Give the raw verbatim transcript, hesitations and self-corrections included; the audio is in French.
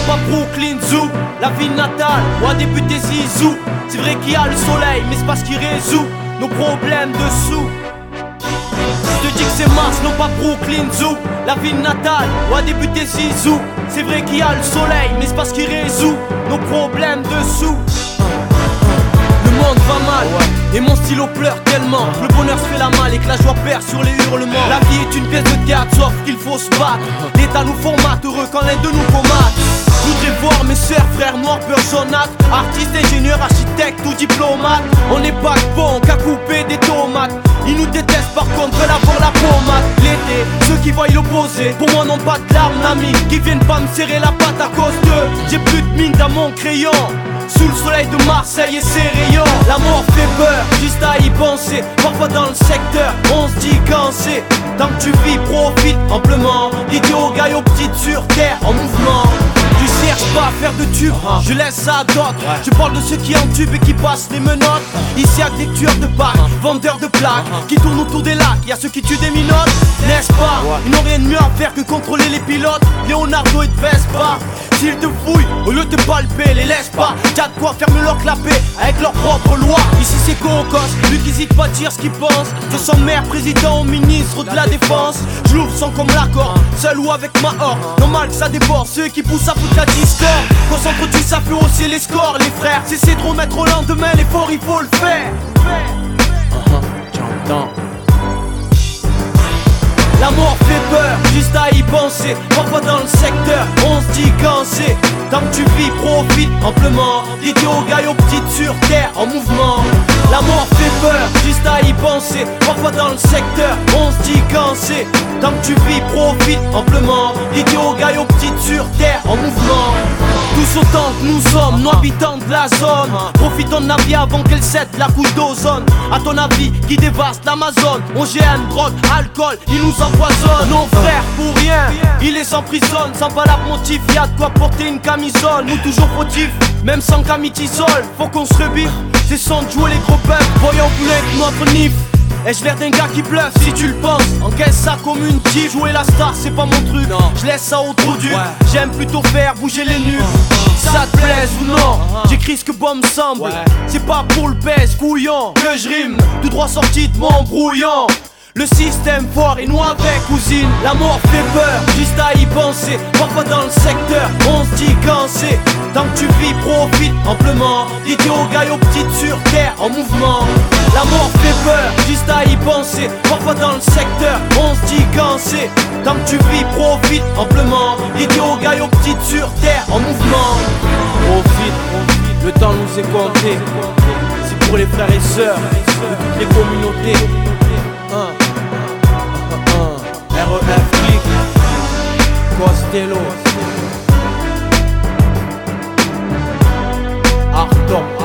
pas Brooklyn Zoo, la ville natale, où a débuté Zizou. C'est vrai qu'il y a le soleil, mais c'est pas ce qui résout nos problèmes de sous. Je te dis que c'est Mars, non pas Brooklyn Zoo, la ville natale, où a débuté Zizou. C'est vrai qu'il y a le soleil, mais c'est pas ce qui résout nos problèmes de sous. Le monde va mal, et mon stylo pleure tellement. Le bonheur se fait la malle et que la joie perd sur les hurlements. La vie est une pièce de théâtre, sauf qu'il faut se battre. L'État nous formate, heureux quand l'un de nous comate. Je voudrais voir mes sœurs, frères noirs, peur jaunâtre. Artistes, ingénieurs, architectes ou diplomates. On n'est pas bon qu'à couper des tomates. Ils nous détestent par contre, veulent avoir la pommade. L'été, ceux qui voient l'opposé, pour moi n'ont pas de larmes d'amis. Qui viennent pas me serrer la patte à cause d'eux. J'ai plus de mine dans mon crayon. Sous le soleil de Marseille et ses rayons. La mort fait peur, juste à y penser. Parfois dans le secteur, on se dit quand c'est. Tant que tu vis, profite amplement. Idiot, gars, aux petites sur terre, en mouvement. Je cherche pas à faire de tube, je laisse ça à d'autres. Je parle de ceux qui entubent et qui passent les menottes. Ici y'a des tueurs de bacs, vendeurs de plaques qui tournent autour des lacs, y'a ceux qui tuent des minottes. N'est-ce pas, ils n'ont rien de mieux à faire que contrôler les pilotes. Leonardo et te baisse pas. S'ils te fouillent, au lieu de te palper, les laisse pas. T'as de quoi fermer leur clapet avec leurs propres lois. Ici c'est Cocos, lui qui hésite pas à dire ce qu'il pense. De son maire, président ou ministre de la défense. J'ouvre sans comme l'accord, seul ou avec ma horde. Normal que ça déborde, ceux qui poussent à foutre la discorde. Concentre-tu, ça fait hausser les scores, les frères. Cessez de remettre au lendemain, l'effort il faut le faire. J'entends. La mort fait peur, juste à y penser. Parfois dans le secteur, on se dit quand c'est. Tant que tu vis, profite amplement. Idiot, gars, aux petites sur terre, en mouvement. La mort fait peur, juste à y penser. Parfois dans le secteur, on se dit quand c'est. Tant que tu vis, profite amplement. Idiot, gars, aux petites sur terre, en mouvement. Tous autant que nous sommes, nous habitants de la zone. Profitons de la vie avant qu'elle cède la couche d'ozone. À ton avis, qui dévaste l'Amazone. O G M, drogue, alcool, ils nous empoisonnent. Nos frères pour rien, ils les emprisonnent. Sans valable motif, y'a de quoi porter une camisole. Nous toujours fautifs, même sans camitisole. Faut qu'on se rebiffe, c'est sans jouer les gros peuples. Voyons plus que notre nif. Ai-je l'air d'un gars qui bluffe si tu le penses? Encaisse ça comme une tige. Jouer la star c'est pas mon truc, je laisse ça au trou dur. J'aime plutôt faire bouger les nues. Ça te plaise ou non, j'écris ce que bon me semble. C'est pas pour le baisse couillon que je rime, tout droit sorti de mon brouillon. Le système fort et nous avec cousine. La mort fait peur, juste à y penser. Parfois dans le secteur, on se dit quand c'est. Tant que tu vis, profite amplement. Idiot, gars, aux petites sur terre, en mouvement. La mort fait peur, juste à y penser. Parfois dans le secteur, on se dit quand c'est. Tant que tu vis, profite amplement. Idiot, gars, aux petites sur terre, en mouvement. Profite, profite, le temps nous est compté. C'est pour les frères et sœurs de toutes les communautés. Un. R E F Click Costello Artop